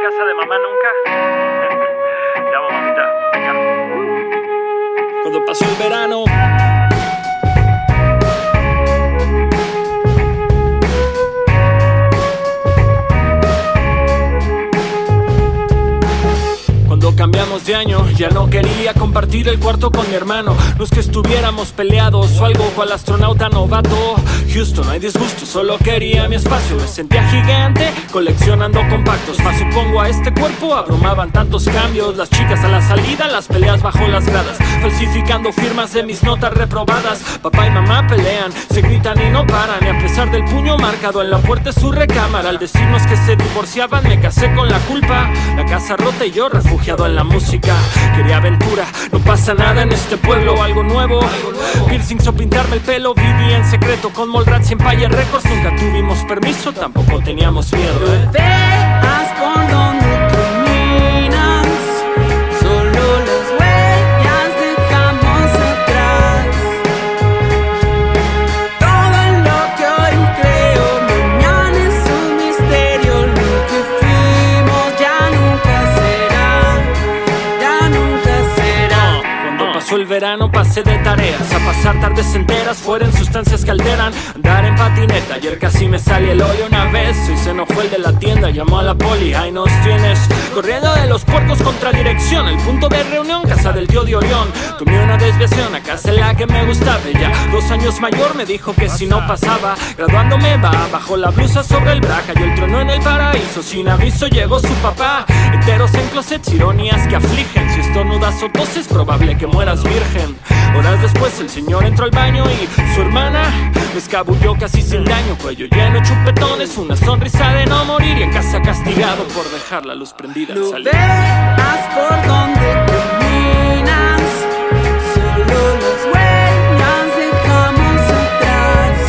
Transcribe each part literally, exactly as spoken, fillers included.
casa de mamá nunca. Te amo, mamita. Venga. Cuando pasó el verano, cuando cambiamos de año, ya no quería compartir el cuarto con mi hermano. No es que estuviéramos peleados o algo cual astronauta novato. Houston, no hay disgusto, solo quería mi espacio. Me sentía gigante, coleccionando compactos. Más supongo a este cuerpo, abrumaban tantos cambios. Las chicas a la salida, las peleas bajo las gradas, falsificando firmas de mis notas reprobadas. Papá y mamá pelean, se gritan y no paran. Y a pesar del puño marcado en la puerta de su recámara, al decirnos que se divorciaban, me casé con la culpa. La casa rota y yo refugiado en la música. Quería aventura, no pasa nada en este pueblo. Algo nuevo, piercings o pintarme el pelo. Vivía en secreto con Mallrats y Empire Records. Nunca tuvimos permiso, tampoco teníamos miedo. No veas por donde caminas, solo las huellas dejamos atrás. Todo lo que hoy creo, mañana es un misterio. Lo que fuimos ya nunca será, ya nunca será. Cuando pasó el verano pasé de tareas a pasar tardes enteras fuera en sustancias que alteran. Andar en patineta, ayer casi me salió el óleo una vez. Hoy se enojó el de la tienda, llamó a la poli. Ahí nos tienes, corriendo de los puercos contra dirección. El punto de reunión, casa del tío de Orión. Tomé una desviación a casa en la que me gustaba. Ella, dos años mayor, me dijo que si no pasaba, graduándome va, bajó la blusa sobre el bra. Cayó el trueno en el paraíso, sin aviso llegó su papá. Heteros en closets, ironías que afligen. Si estornudas o toses, es probable que mueras virgen. Horas después el señor entró al baño y su hermana me escabulló casi sin daño. Cuello lleno de chupetones, una sonrisa de no morir. Y en casa castigado por dejar la luz prendida al No salir. veas por donde caminas, solo las huellas dejamos atrás.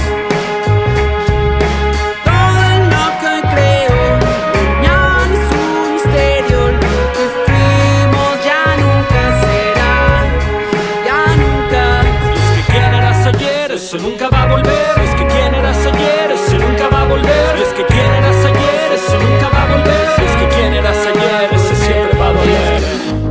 Todo lo que creo, mañana es un misterio. Lo que fuimos ya nunca será, ya nunca. Y es que quién eras ayer, eso nunca va a volver. Y es que quién eras ayer, eso nunca va a volver. Y es que quién eras ayer, eso nunca va a volver. Y es que quién eras ayer, ese siempre va a doler.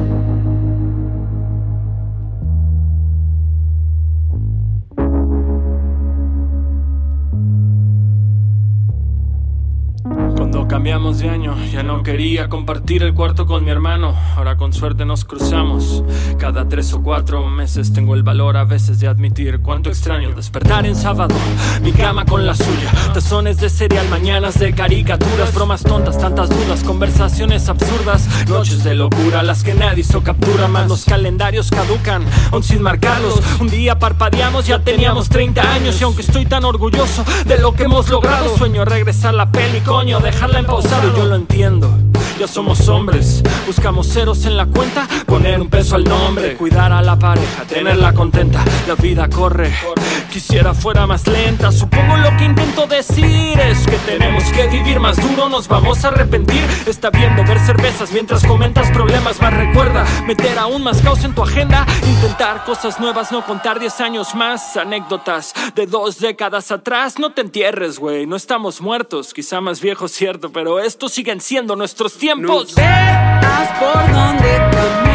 Cuando cambiamos de año, ya no quería compartir el cuarto con mi hermano. Ahora con suerte nos cruzamos. Cada tres o cuatro meses tengo el valor a veces de admitir cuánto extraño despertar en sábado, mi cama con la suya, tazones de cereal, mañanas de caricaturas, bromas tontas, tantas dudas, conversaciones absurdas, noches de locura, las que nadie hizo captura, más los calendarios caducan, aún sin marcarlos. Un día parpadeamos, ya teníamos treinta años. Y aunque estoy tan orgulloso de lo que hemos logrado, sueño regresar la peli, coño, dejarla en pausado. Yo lo entiendo, ya somos hombres, buscamos ceros en la cuenta, poner un peso al nombre, cuidar a la pareja, tenerla contenta. La vida corre, quisiera fuera más lenta. Supongo lo que intento decir es que tenemos que vivir más duro, nos vamos a arrepentir. Está bien beber cervezas mientras comentas problemas, más recuerda meter aún más caos en tu agenda. Intentar cosas nuevas, no contar diez años más. Anécdotas de dos décadas atrás. No te entierres, güey, no estamos muertos. Quizá más viejos, cierto, pero estos siguen siendo nuestros tiempos. No veas por donde caminas.